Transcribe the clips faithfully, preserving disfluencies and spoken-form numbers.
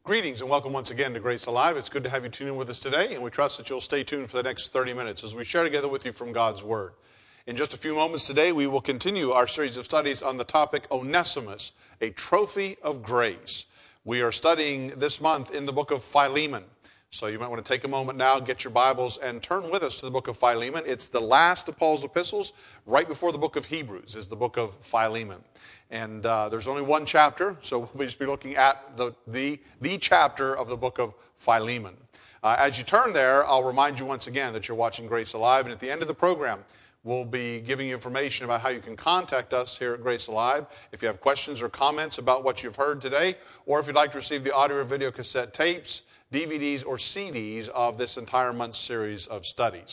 Greetings and welcome once again to Grace Alive. It's good to have you tune in with us today, and we trust that you'll stay tuned for the next thirty minutes as we share together with you from God's Word. In just a few moments today, we will continue our series of studies on the topic Onesimus, a trophy of grace. We are studying this month in the book of Philemon. So you might want to take a moment now, get your Bibles, and turn with us to the book of Philemon. It's the last of Paul's epistles. Right before the book of Hebrews is the book of Philemon. And uh, there's only one chapter, so we'll just be looking at the, the, the chapter of the book of Philemon. Uh, as you turn there, I'll remind you once again that you're watching Grace Alive, and at the end of the program, we'll be giving you information about how you can contact us here at Grace Alive if you have questions or comments about what you've heard today, or if you'd like to receive the audio or video cassette tapes, D V Ds, or C Ds of this entire month's series of studies.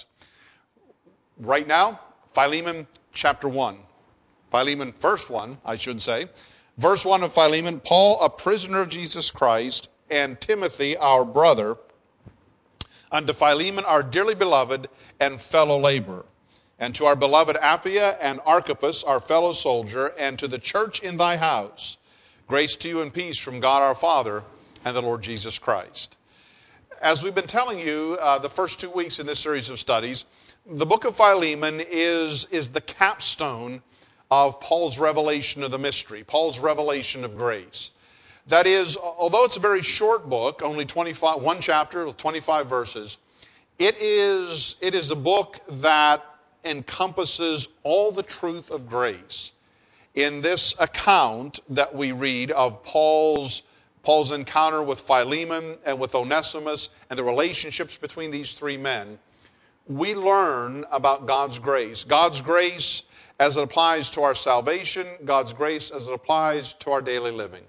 Right now, Philemon chapter one. Philemon, verse one, I should say. Verse one of Philemon, Paul, a prisoner of Jesus Christ, and Timothy, our brother, unto Philemon, our dearly beloved and fellow laborer, and to our beloved Apphia and Archippus, our fellow soldier, and to the church in thy house, grace to you and peace from God our Father and the Lord Jesus Christ. As we've been telling you uh, the first two weeks in this series of studies, the book of Philemon is, is the capstone of Paul's revelation of the mystery, Paul's revelation of grace. That is, although it's a very short book, only twenty-five, one chapter with twenty-five verses, it is, it is a book that encompasses all the truth of grace. In this account that we read of Paul's Paul's encounter with Philemon and with Onesimus and the relationships between these three men, we learn about God's grace. God's grace as it applies to our salvation, God's grace as it applies to our daily living.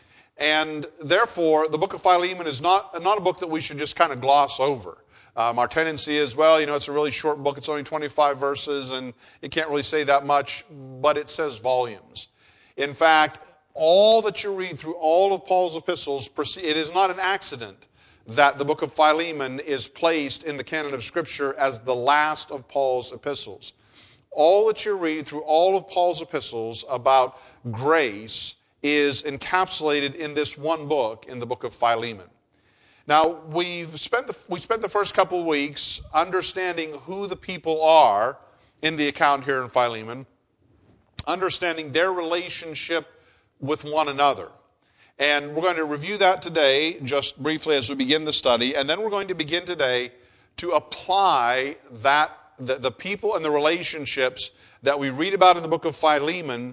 And therefore, the book of Philemon is not, not a book that we should just kind of gloss over. Um, our tendency is, well, you know, it's a really short book. It's only twenty-five verses, and it can't really say that much, but it says volumes. In fact, all that you read through all of Paul's epistles, it is not an accident that the book of Philemon is placed in the canon of Scripture as the last of Paul's epistles. All that you read through all of Paul's epistles about grace is encapsulated in this one book, in the book of Philemon. Now, we've spent the, we spent the first couple of weeks understanding who the people are in the account here in Philemon, understanding their relationship with one another. And we're going to review that today just briefly as we begin the study, and then we're going to begin today to apply that the, the people and the relationships that we read about in the book of Philemon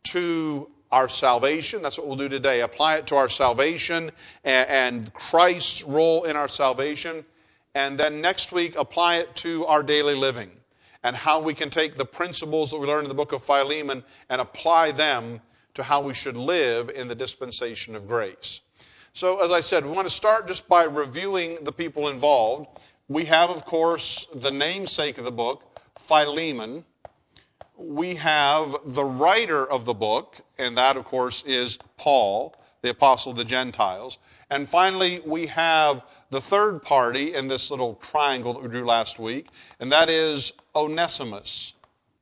to our salvation. That's what we'll do today. Apply it to our salvation and, and Christ's role in our salvation. And then next week, apply it to our daily living and how we can take the principles that we learned in the book of Philemon and apply them to how we should live in the dispensation of grace. So, as I said, we want to start just by reviewing the people involved. We have, of course, the namesake of the book, Philemon. We have the writer of the book, and that, of course, is Paul, the apostle of the Gentiles. And finally, we have the third party in this little triangle that we drew last week, and that is Onesimus.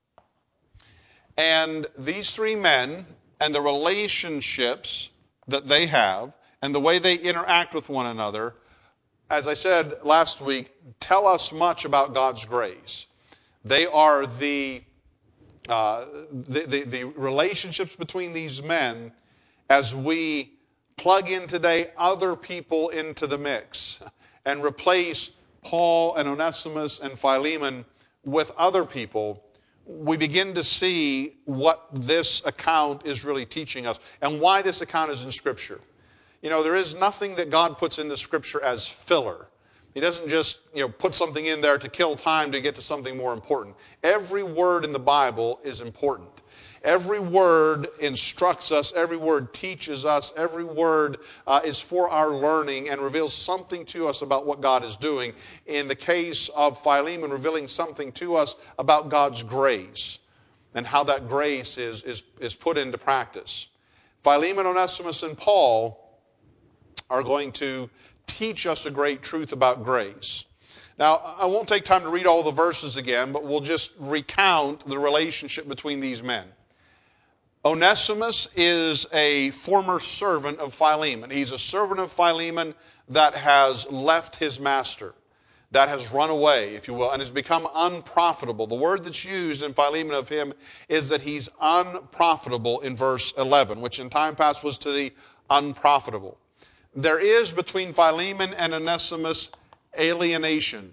And these three men and the relationships that they have and the way they interact with one another, as I said last week, tell us much about God's grace. They are the, uh, the, the, the relationships between these men as we plug in today other people into the mix and replace Paul and Onesimus and Philemon with other people. We begin to see what this account is really teaching us and why this account is in Scripture. You know, there is nothing that God puts in the Scripture as filler. He doesn't just, you know, put something in there to kill time to get to something more important. Every word in the Bible is important. Every word instructs us. Every word teaches us. Every word uh, is for our learning and reveals something to us about what God is doing. In the case of Philemon, revealing something to us about God's grace and how that grace is, is, is put into practice. Philemon, Onesimus, and Paul are going to teach us a great truth about grace. Now, I won't take time to read all the verses again, but we'll just recount the relationship between these men. Onesimus is a former servant of Philemon. He's a servant of Philemon that has left his master, that has run away, if you will, and has become unprofitable. The word that's used in Philemon of him is that he's unprofitable in verse eleven, which in time past was to the unprofitable. There is between Philemon and Onesimus alienation.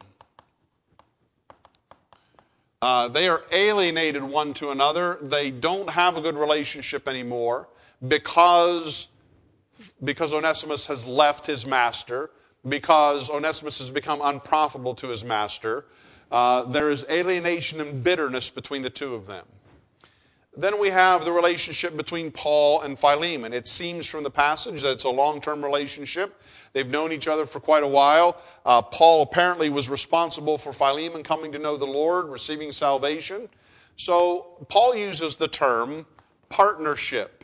Uh, they are alienated one to another. They don't have a good relationship anymore because, because Onesimus has left his master, because Onesimus has become unprofitable to his master. Uh, there is alienation and bitterness between the two of them. Then we have the relationship between Paul and Philemon. It seems from the passage that it's a long-term relationship. They've known each other for quite a while. Uh, Paul apparently was responsible for Philemon coming to know the Lord, receiving salvation. So Paul uses the term partnership.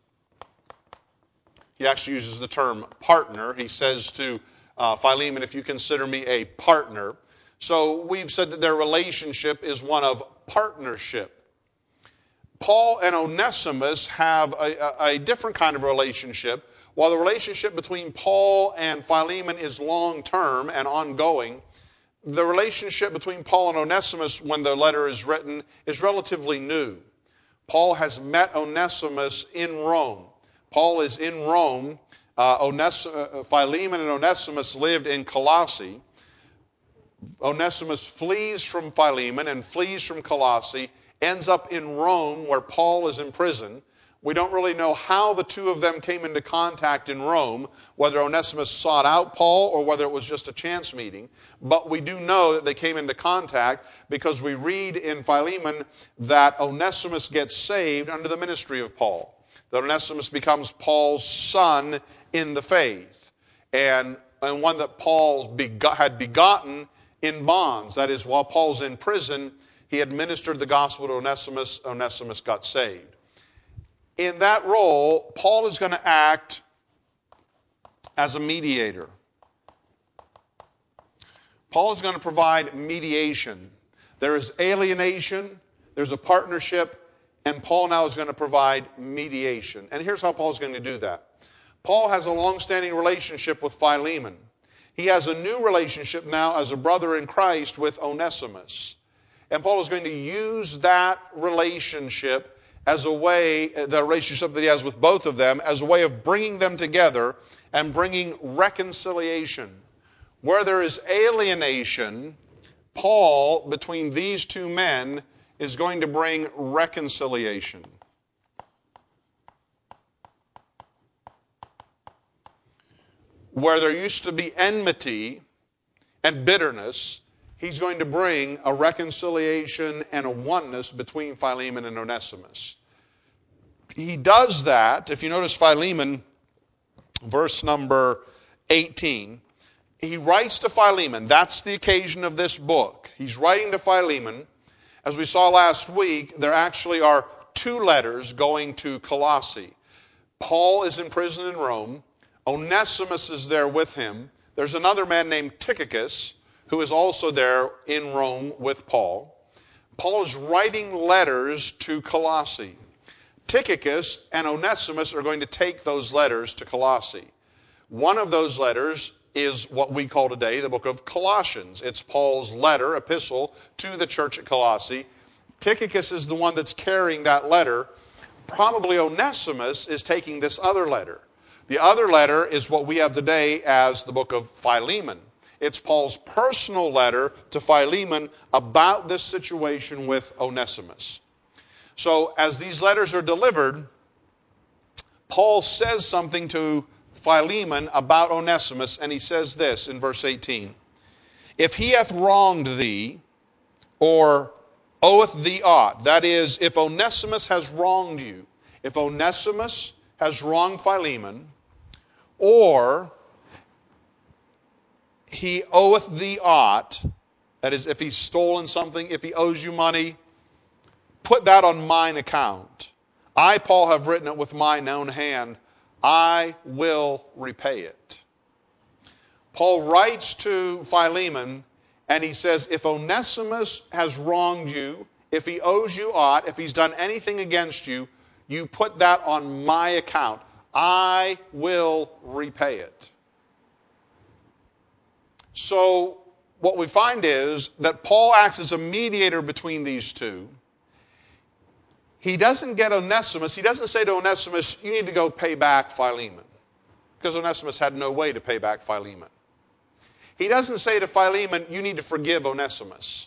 He actually uses the term partner. He says to uh, Philemon, if you consider me a partner. So we've said that their relationship is one of partnership. Paul and Onesimus have a, a, a different kind of relationship. While the relationship between Paul and Philemon is long-term and ongoing, the relationship between Paul and Onesimus, when the letter is written, is relatively new. Paul has met Onesimus in Rome. Paul is in Rome. Uh, Ones- uh, Philemon and Onesimus lived in Colossae. Onesimus flees from Philemon and flees from Colossae, ends up in Rome where Paul is in prison. We don't really know how the two of them came into contact in Rome, whether Onesimus sought out Paul or whether it was just a chance meeting. But we do know that they came into contact because we read in Philemon that Onesimus gets saved under the ministry of Paul. That Onesimus becomes Paul's son in the faith, and, and one that Paul bego- had begotten in bonds. That is, while Paul's in prison, he administered the gospel to Onesimus. Onesimus got saved. In that role, Paul is going to act as a mediator. Paul is going to provide mediation. There is alienation, there's a partnership, and Paul now is going to provide mediation. And here's how Paul's going to do that. Paul has a long-standing relationship with Philemon. He has a new relationship now as a brother in Christ with Onesimus. And Paul is going to use that relationship as a way, the relationship that he has with both of them, as a way of bringing them together and bringing reconciliation. Where there is alienation, Paul, between these two men, is going to bring reconciliation. Where there used to be enmity and bitterness, he's going to bring a reconciliation and a oneness between Philemon and Onesimus. He does that, if you notice Philemon, verse number eighteen, he writes to Philemon. That's the occasion of this book. He's writing to Philemon. As we saw last week, there actually are two letters going to Colossae. Paul is in prison in Rome. Onesimus is there with him. There's another man named Tychicus who is also there in Rome with Paul. Paul is writing letters to Colossae. Tychicus and Onesimus are going to take those letters to Colossae. One of those letters is what we call today the book of Colossians. It's Paul's letter, epistle, to the church at Colossae. Tychicus is the one that's carrying that letter. Probably Onesimus is taking this other letter. The other letter is what we have today as the book of Philemon. It's Paul's personal letter to Philemon about this situation with Onesimus. So as these letters are delivered, Paul says something to Philemon about Onesimus, and he says this in verse eighteen. If he hath wronged thee, or oweth thee aught, that is, if Onesimus has wronged you, if Onesimus has wronged Philemon, or he oweth thee aught, that is, if he's stolen something, if he owes you money, put that on mine account. I, Paul, have written it with mine own hand. I will repay it. Paul writes to Philemon, and he says, if Onesimus has wronged you, if he owes you aught, if he's done anything against you, You put that on my account. I will repay it. So what we find is that Paul acts as a mediator between these two. He doesn't get Onesimus. He doesn't say to Onesimus, you need to go pay back Philemon. Because Onesimus had no way to pay back Philemon. He doesn't say to Philemon, you need to forgive Onesimus.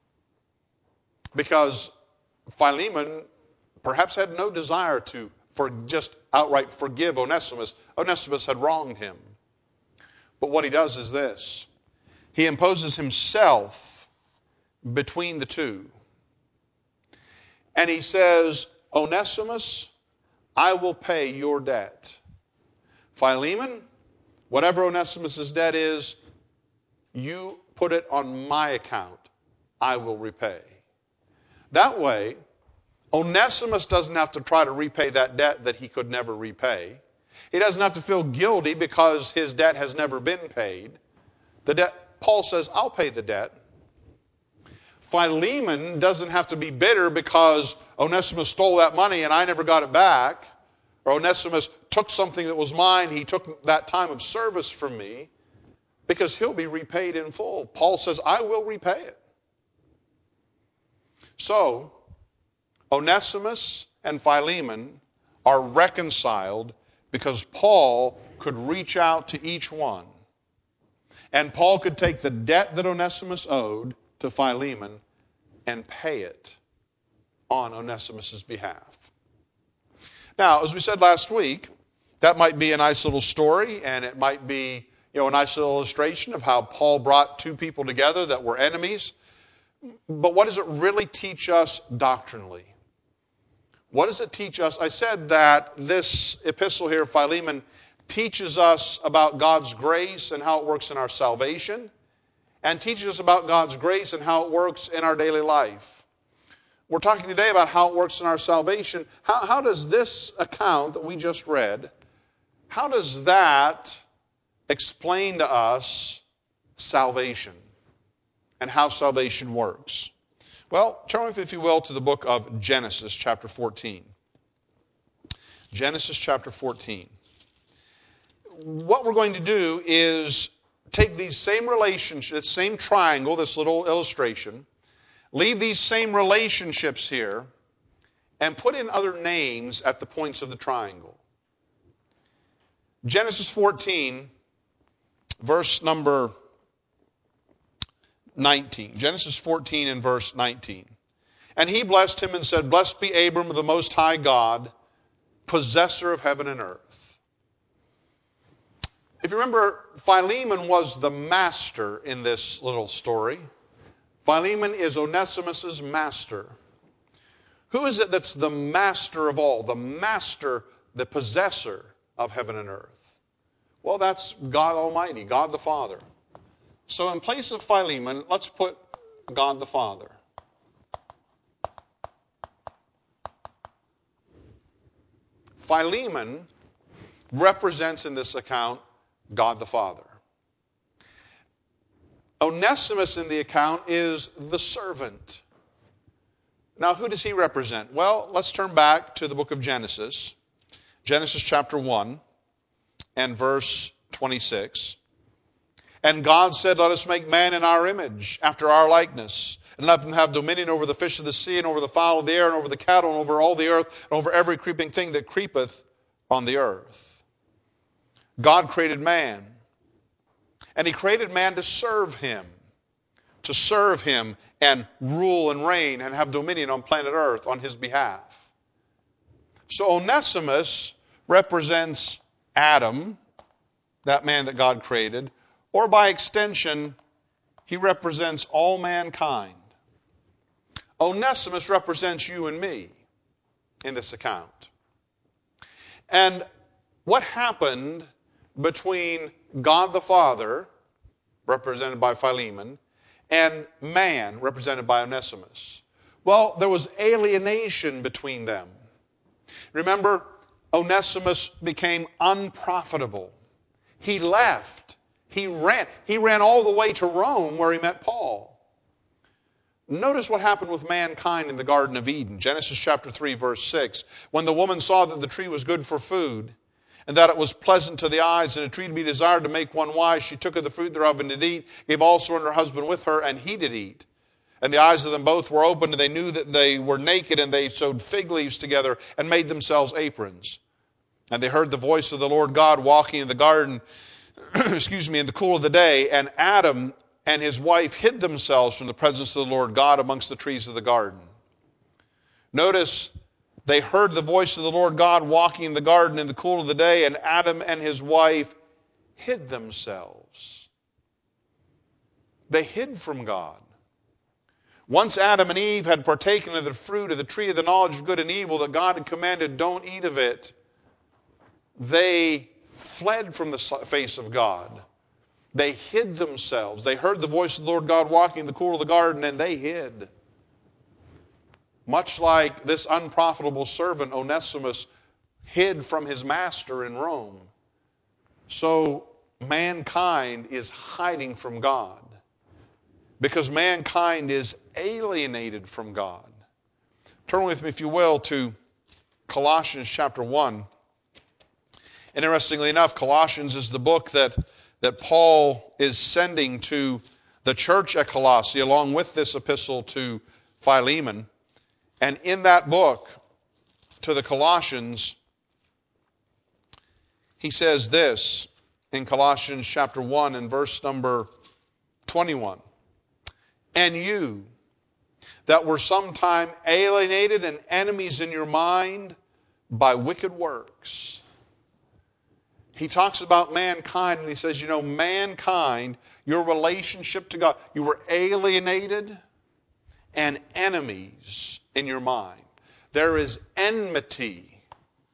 Because Philemon perhaps had no desire to for just outright forgive Onesimus. Onesimus had wronged him. But what he does is this. He imposes himself between the two. And he says, Onesimus, I will pay your debt. Philemon, whatever Onesimus' debt is, you put it on my account. I will repay. That way, Onesimus doesn't have to try to repay that debt that he could never repay. He doesn't have to feel guilty because his debt has never been paid. The debt, Paul says, I'll pay the debt. Philemon doesn't have to be bitter because Onesimus stole that money and I never got it back. Or Onesimus took something that was mine. He took that time of service from me, because he'll be repaid in full. Paul says, I will repay it. So, Onesimus and Philemon are reconciled because Paul could reach out to each one. And Paul could take the debt that Onesimus owed to Philemon and pay it on Onesimus' behalf. Now, as we said last week, that might be a nice little story, and it might be, you know, a nice little illustration of how Paul brought two people together that were enemies. But what does it really teach us doctrinally? What does it teach us? I said that this epistle here, Philemon, teaches us about God's grace and how it works in our salvation, and teaches us about God's grace and how it works in our daily life. We're talking today about how it works in our salvation. How, how does this account that we just read, how does that explain to us salvation and how salvation works? Well, turn with me, if you will, to the book of Genesis, chapter fourteen. Genesis, chapter fourteen. What we're going to do is take these same relationships, same triangle, this little illustration, leave these same relationships here, and put in other names at the points of the triangle. Genesis fourteen, verse number nineteen. Genesis fourteen and verse nineteen. And he blessed him and said, Blessed be Abram of the Most High God, possessor of heaven and earth. If you remember, Philemon was the master in this little story. Philemon is Onesimus' master. Who is it that's the master of all? The master, the possessor of heaven and earth? Well, that's God Almighty, God the Father. So in place of Philemon, let's put God the Father. Philemon represents in this account God the Father. Onesimus in the account is the servant. Now, who does he represent? Well, let's turn back to the book of Genesis. Genesis chapter one and verse twenty-six. And God said, Let us make man in our image, after our likeness, and let them have dominion over the fish of the sea, and over the fowl of the air, and over the cattle, and over all the earth, and over every creeping thing that creepeth on the earth. God created man. And he created man to serve him. To serve him and rule and reign and have dominion on planet earth on his behalf. So Onesimus represents Adam, that man that God created, or by extension, he represents all mankind. Onesimus represents you and me in this account. And what happened between God the Father, represented by Philemon, and man, represented by Onesimus? Well, there was alienation between them. Remember, Onesimus became unprofitable. He left. He ran. He ran all the way to Rome where he met Paul. Notice what happened with mankind in the Garden of Eden. Genesis chapter three, verse six. When the woman saw that the tree was good for food, and that it was pleasant to the eyes, and a tree to be desired to make one wise, she took of the fruit thereof and did eat, gave also unto her husband with her, and he did eat. And the eyes of them both were opened, and they knew that they were naked, and they sewed fig leaves together and made themselves aprons. And they heard the voice of the Lord God walking in the garden, excuse me, in the cool of the day, and Adam and his wife hid themselves from the presence of the Lord God amongst the trees of the garden. Notice, they heard the voice of the Lord God walking in the garden in the cool of the day, and Adam and his wife hid themselves. They hid from God. Once Adam and Eve had partaken of the fruit of the tree of the knowledge of good and evil that God had commanded, don't eat of it, they fled from the face of God. They hid themselves. They heard the voice of the Lord God walking in the cool of the garden, and they hid. Much like this unprofitable servant, Onesimus, hid from his master in Rome. So mankind is hiding from God because mankind is alienated from God. Turn with me, if you will, to Colossians chapter one. Interestingly enough, Colossians is the book that, that Paul is sending to the church at Colossae along with this epistle to Philemon. And in that book, to the Colossians, he says this in Colossians chapter one and verse number twenty-one. And you that were sometime alienated and enemies in your mind by wicked works. He talks about mankind and he says, you know, mankind, your relationship to God, you were alienated and enemies in your mind. There is enmity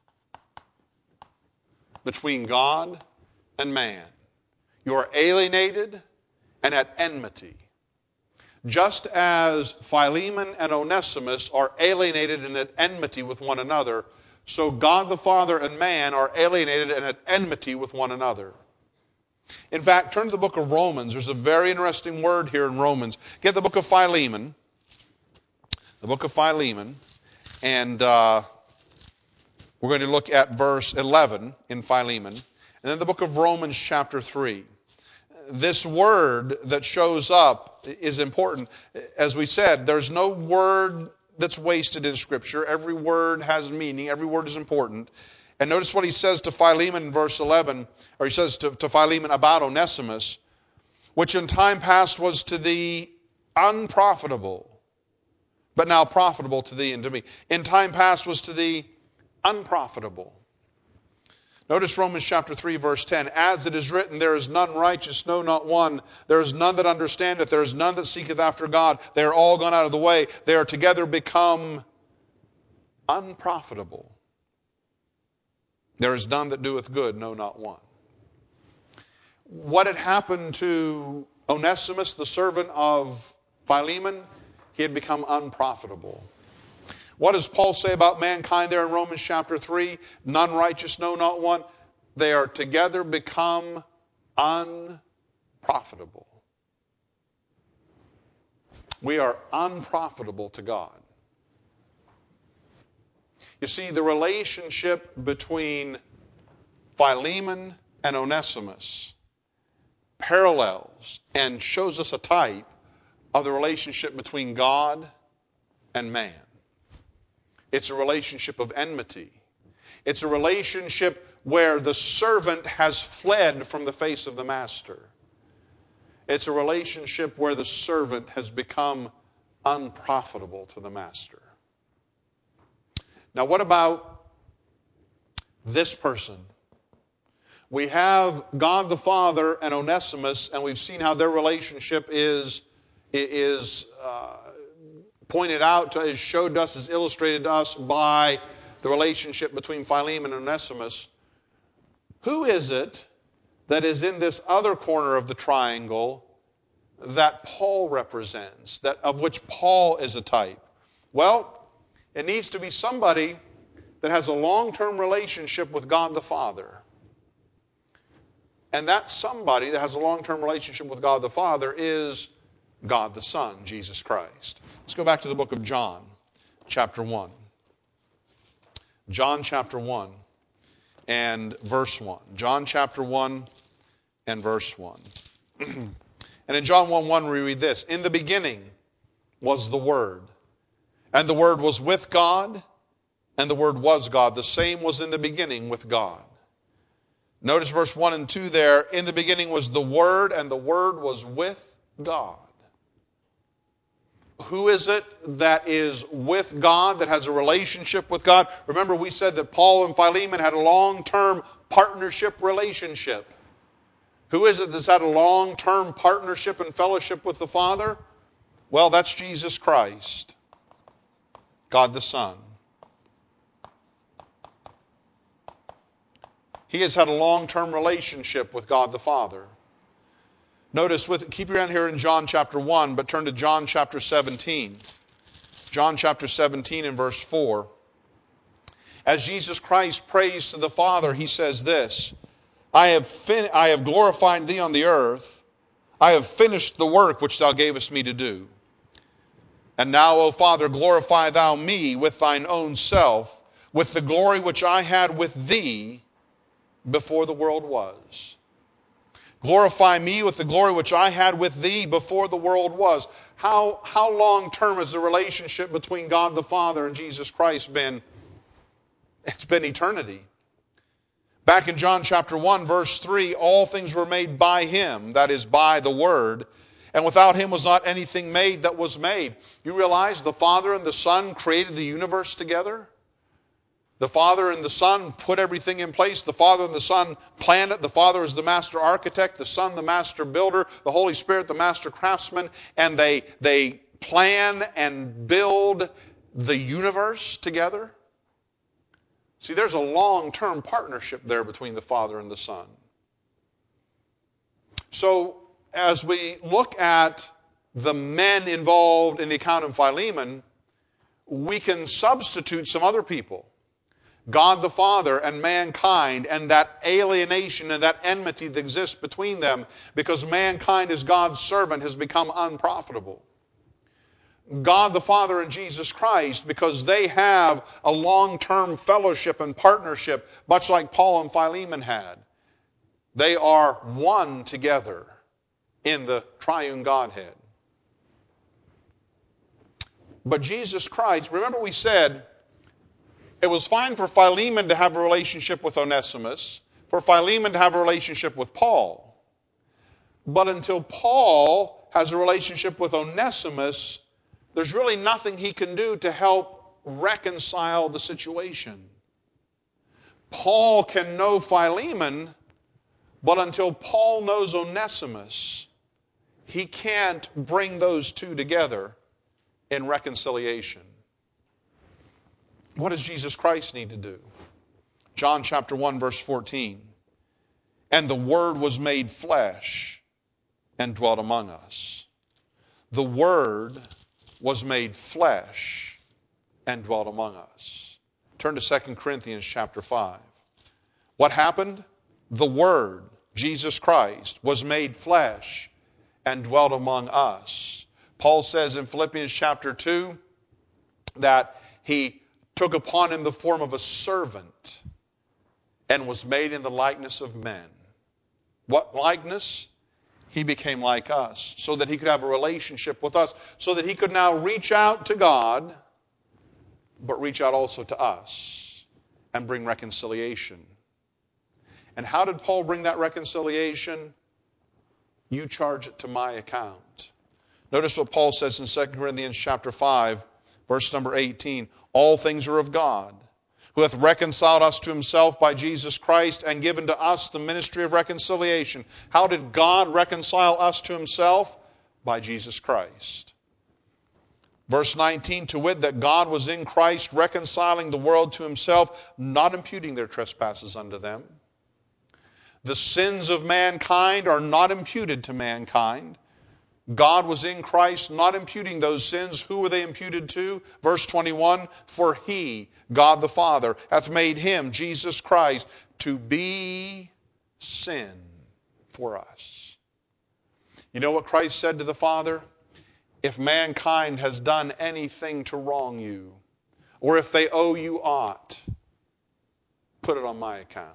between God and man. You are alienated and at enmity. Just as Philemon and Onesimus are alienated and at enmity with one another, so God the Father and man are alienated and at enmity with one another. In fact, turn to the book of Romans. There's a very interesting word here in Romans. Get the book of Philemon. The book of Philemon. And uh, we're going to look at verse eleven in Philemon. And then the book of Romans chapter three. This word that shows up is important. As we said, there's no word that's wasted in Scripture. Every word has meaning. Every word is important. And notice what he says to Philemon in verse eleven, or he says to, to Philemon about Onesimus, which in time past was to thee unprofitable, but now profitable to thee and to me. In time past was to thee unprofitable. Notice Romans chapter three, verse ten. As it is written, there is none righteous, no, not one. There is none that understandeth. There is none that seeketh after God. They are all gone out of the way. They are together become unprofitable. There is none that doeth good, no, not one. What had happened to Onesimus, the servant of Philemon? He had become unprofitable. What does Paul say about mankind there in Romans chapter three? None righteous, no, not one. They are together become unprofitable. We are unprofitable to God. You see, the relationship between Philemon and Onesimus parallels and shows us a type of the relationship between God and man. It's a relationship of enmity. It's a relationship where the servant has fled from the face of the master. It's a relationship where the servant has become unprofitable to the master. Now, what about this person? We have God the Father and Onesimus, and we've seen how their relationship is, is uh, pointed out to, is showed us, is illustrated to us by the relationship between Philemon and Onesimus. Who is it that is in this other corner of the triangle that Paul represents, that of which Paul is a type? Well, it needs to be somebody that has a long-term relationship with God the Father. And that somebody that has a long-term relationship with God the Father is God the Son, Jesus Christ. Let's go back to the book of John, chapter one. John chapter one and verse one. John chapter one and verse one. And in John one one we read this: In the beginning was the Word, and the Word was with God, and the Word was God. The same was in the beginning with God. Notice verse one and two there. In the beginning was the Word, and the Word was with God. Who is it that is with God, that has a relationship with God? Remember, we said that Paul and Philemon had a long-term partnership relationship. Who is it that's had a long-term partnership and fellowship with the Father? Well, that's Jesus Christ, God the Son. He has had a long-term relationship with God the Father. Notice, with, keep your hand here in John chapter one, but turn to John chapter seventeen. John chapter seventeen and verse four. As Jesus Christ prays to the Father, he says this: I have, fin- I have glorified thee on the earth. I have finished the work which thou gavest me to do. And now, O Father, glorify thou me with thine own self, with the glory which I had with thee before the world was. Glorify me with the glory which I had with thee before the world was. How, how long-term has the relationship between God the Father and Jesus Christ been? It's been eternity. Back in John chapter one, verse three, all things were made by him, that is, by the Word, and without him was not anything made that was made. You realize the Father and the Son created the universe together? The Father and the Son put everything in place. The Father and the Son planned it. The Father is the master architect, the Son the master builder, the Holy Spirit the master craftsman, and they, they plan and build the universe together. See, there's a long-term partnership there between the Father and the Son. So, as we look at the men involved in the account of Philemon, we can substitute some other people. God the Father and mankind, and that alienation and that enmity that exists between them because mankind as God's servant has become unprofitable. God the Father and Jesus Christ, because they have a long-term fellowship and partnership, much like Paul and Philemon had. They are one together in the triune Godhead. But Jesus Christ, remember we said, it was fine for Philemon to have a relationship with Onesimus, for Philemon to have a relationship with Paul. But until Paul has a relationship with Onesimus, there's really nothing he can do to help reconcile the situation. Paul can know Philemon, but until Paul knows Onesimus, he can't bring those two together in reconciliation. What does Jesus Christ need to do? John chapter one, verse fourteen. And the Word was made flesh and dwelt among us. The Word was made flesh and dwelt among us. Turn to Second Corinthians chapter five. What happened? The Word, Jesus Christ, was made flesh and dwelt among us. Paul says in Philippians chapter two that he took upon him the form of a servant and was made in the likeness of men. What likeness? He became like us so that he could have a relationship with us, so that he could now reach out to God, but reach out also to us and bring reconciliation. And how did Paul bring that reconciliation? You charge it to my account. Notice what Paul says in Second Corinthians chapter five, verse number eighteen. All things are of God, who hath reconciled us to himself by Jesus Christ and given to us the ministry of reconciliation. How did God reconcile us to himself? By Jesus Christ. Verse nineteen, to wit, that God was in Christ reconciling the world to himself, not imputing their trespasses unto them. The sins of mankind are not imputed to mankind. God was in Christ, not imputing those sins. Who were they imputed to? Verse twenty-one, for he, God the Father, hath made him, Jesus Christ, to be sin for us. You know what Christ said to the Father? if mankind has done anything to wrong you, or if they owe you aught, put it on my account.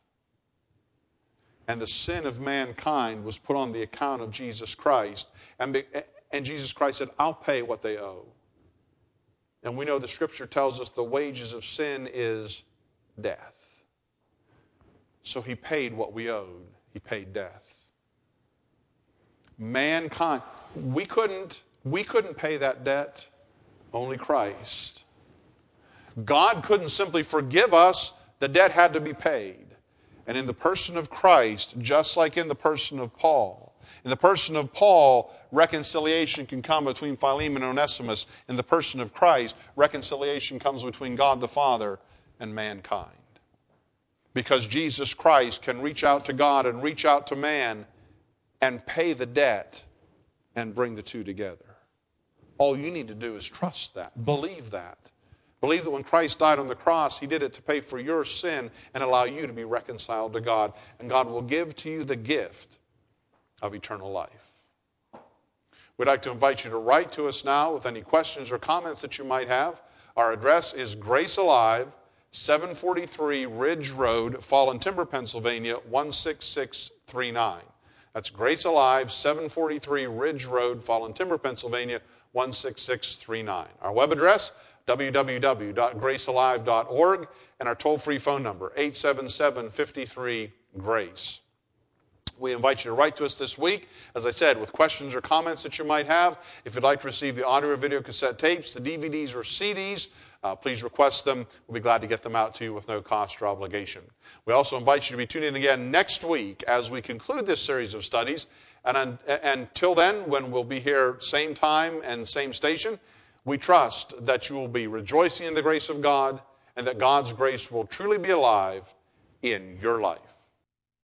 And the sin of mankind was put on the account of Jesus Christ. And, be, and Jesus Christ said, I'll pay what they owe. And we know the Scripture tells us the wages of sin is death. So he paid what we owed. He paid death. Mankind, we couldn't, we couldn't pay that debt. Only Christ. God couldn't simply forgive us. The debt had to be paid. And in the person of Christ, just like in the person of Paul, in the person of Paul, reconciliation can come between Philemon and Onesimus. In the person of Christ, reconciliation comes between God the Father and mankind. Because Jesus Christ can reach out to God and reach out to man and pay the debt and bring the two together. All you need to do is trust that, believe that. Believe that when Christ died on the cross, he did it to pay for your sin and allow you to be reconciled to God. And God will give to you the gift of eternal life. We'd like to invite you to write to us now with any questions or comments that you might have. Our address is Grace Alive, seven forty-three Ridge Road, Fallen Timber, Pennsylvania, one six six three nine. That's Grace Alive, seven forty-three Ridge Road, Fallen Timber, Pennsylvania, one six six three nine. Our web address, w w w dot grace alive dot org, and our toll-free phone number, eight seven seven, five three, GRACE. We invite you to write to us this week, as I said, with questions or comments that you might have. If you'd like to receive the audio or video cassette tapes, the D V Ds or C Ds, uh, please request them. We'll be glad to get them out to you with no cost or obligation. We also invite you to be tuned in again next week as we conclude this series of studies. And, un- and until then, when we'll be here same time and same station, we trust that you will be rejoicing in the grace of God and that God's grace will truly be alive in your life.